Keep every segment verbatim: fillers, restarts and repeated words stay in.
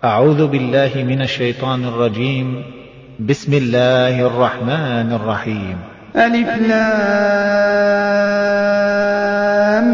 أعوذ بالله من الشيطان الرجيم. بسم الله الرحمن الرحيم. ألف لام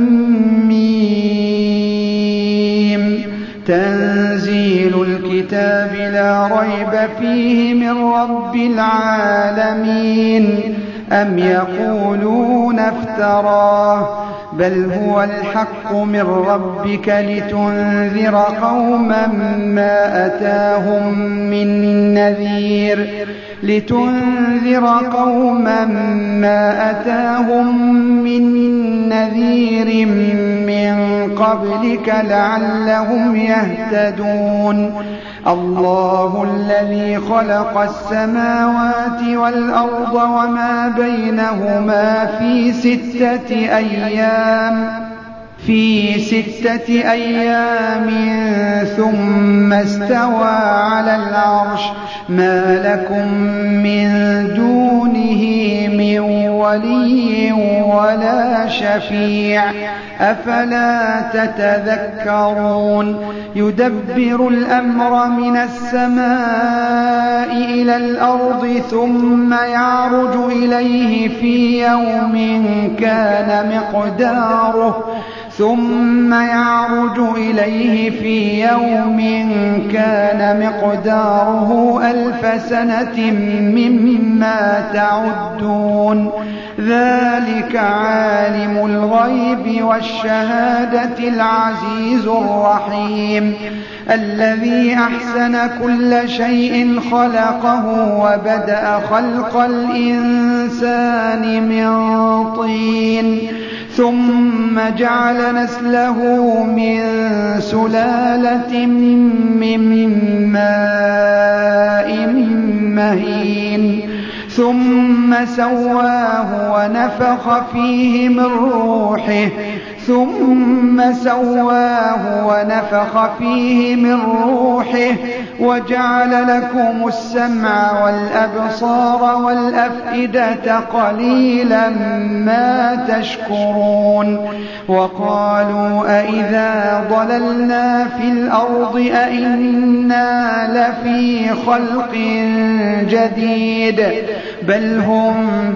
ميم. تنزيل الكتاب لا ريب فيه من رب العالمين. أم يقولون افتراه بل هو الحق من ربك لتنذر قوما ما أتاهم من نذير لتنذر قوما ما أتاهم من نذير من قبلك لعلهم يهتدون. الله الذي خلق السماوات والأرض وما بينهما في ستة أيام في ستة أيام ثم استوى على العرش. ما لكم من دونه من ولي ولا شفيع أفلا تتذكرون. يدبر الأمر من السماء إلى الأرض ثم يعرج إليه في يوم كان مقداره ثم يعرج إليه في يوم كان مقداره ألف سنة مما تعدون. ذلك عالم الغيب والشهادة العزيز الرحيم. الذي أحسن كل شيء خلقه وبدأ خلق الإنسان من طين ثم جعل نسله من سلالة من ماء مهين ثم سواه ونفخ فيه من روحه ثم سواه ونفخ فيه من روحه وجعل لكم السمع والأبصار والأفئدة قليلا ما تشكرون. وقالوا أئذا ضللنا في الأرض أئنا لفي خلق جديد بل هم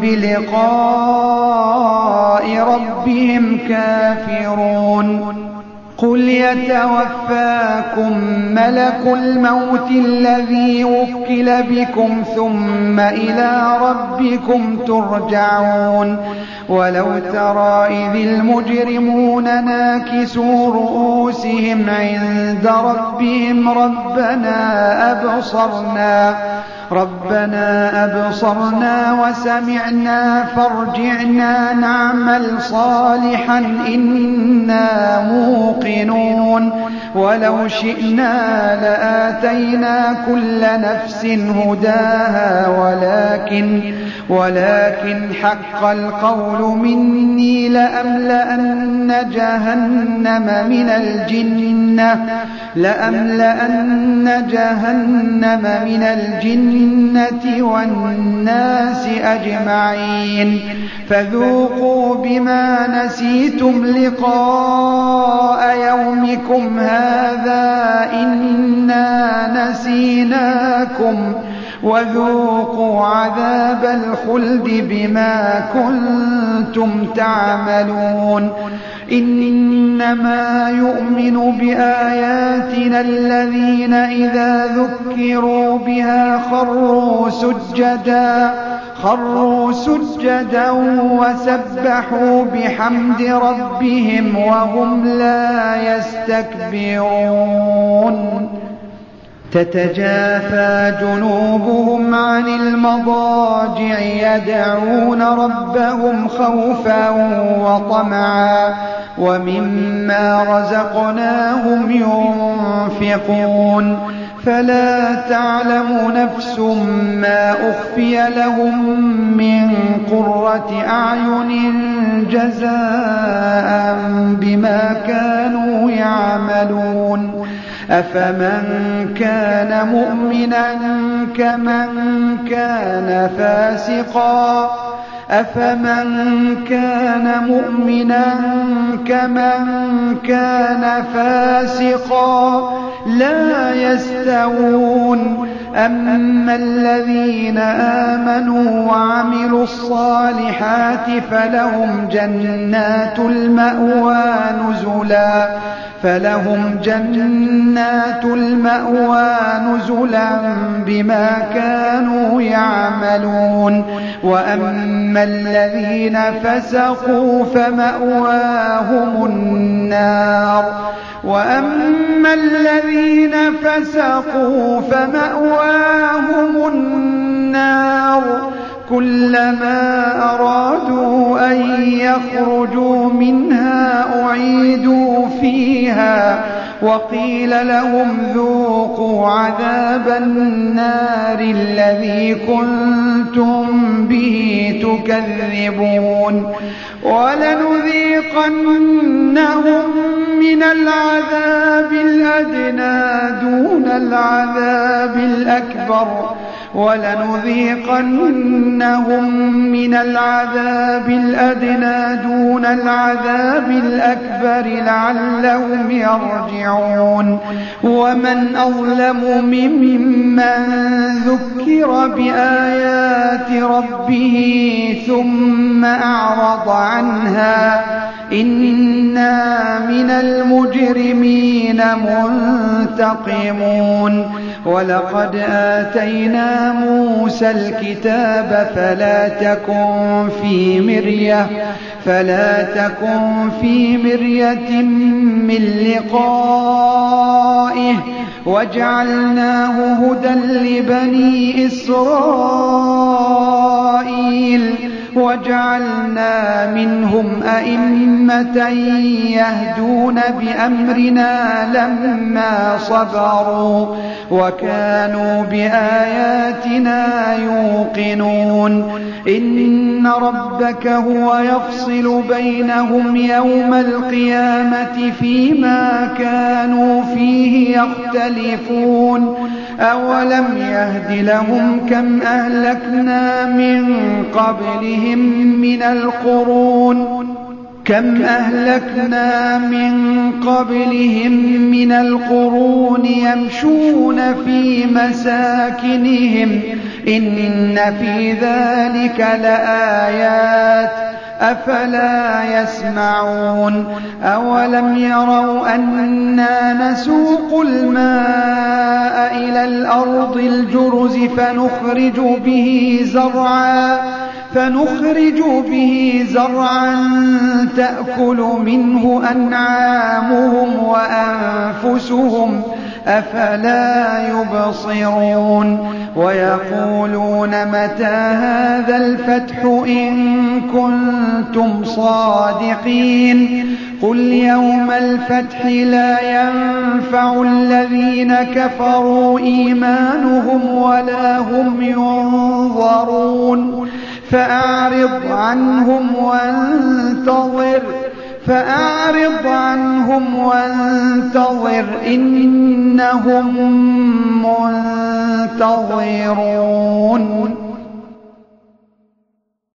بلقاء ربهم كافرون. قل يتوفاكم ملك الموت الذي وكل بكم ثم إلى ربكم ترجعون. ولو ترى إذ المجرمون ناكسوا رؤوسهم عند ربهم ربنا أبصرنا ربنا أبصرنا وسمعنا فارجعنا نعمل صالحا إنا موقنون. ولو شئنا لآتينا كل نفس هداها ولكن ولكن حق القول مني لأملأن جهنم من الجنة لأملأن جهنم من الجنة والناس أجمعين. فذوقوا بما نسيتم لقاء يومكم هذا إنا نسيناكم وذوقوا عذاب الخلد بما كنتم تعملون. إنما يؤمن بآياتنا الذين إذا ذكروا بها خروا سجدا خروا سجدا وسبحوا بحمد ربهم وهم لا يستكبرون. تتجافى جنوبهم عن المضاجع يدعون ربهم خوفا وطمعا ومما رزقناهم ينفقون. فلا تعلم نفس ما أخفي لهم من قرة أعين جزاء بما كانوا يعملون. أفمن كان مؤمنا كمن كان فاسقا أفمن كان مؤمنا كمن كان فاسقا لا يستوون أما الذين آمنوا وعملوا الصالحات فلهم جنات المأوى نزلا فلهم جنات المأوى نزلا بما كانوا يعملون وأما الذين فسقوا فمأواهم النار وأما الذين فسقوا فمأواهم النار كلما أرادوا أن يخرجوا منها أعيدوا فيها وقيل لهم ذوقوا عذاب النار الذي كنتم به تكذبون ولنذيقنهم من العذاب الأدنى دون العذاب الأكبر ولنذيقنهم من العذاب الأدنى دون العذاب الأكبر لعلهم يرجعون ومن أظلم ممن ذكر بآيات ربه ثم أعرض عنها إنا من المجرمين منتقمون ولقد آتينا موسى الكتاب فلا تكن في مرية فلا تكن في مرية من لقائه وجعلناه هدى لبني إسرائيل وجعلنا منهم أئمة يهدون بأمرنا لما صبروا وكانوا بآياتنا يوقنون إن ربك هو يفصل بينهم يوم القيامة فيما كانوا فيه يختلفون أولم يهد لهم كم أهلكنا من قبلهم من القرون كم أهلكنا من قبلهم من القرون يمشون في مساكنهم إن في ذلك لآيات أفلا يسمعون أولم يروا أنا نسوق الماء إلى الأرض الجرز فنخرج به زرعا فنخرج به زرعا تأكل منه أنعامهم وأنفسهم أفلا يبصرون ويقولون متى هذا الفتح إن كنتم صادقين قل يوم الفتح لا ينفع الذين كفروا إيمانهم ولا هم ينظرون فأعرض عنهم وانتظر فأعرض عنهم وانتظر إنهم منتظرون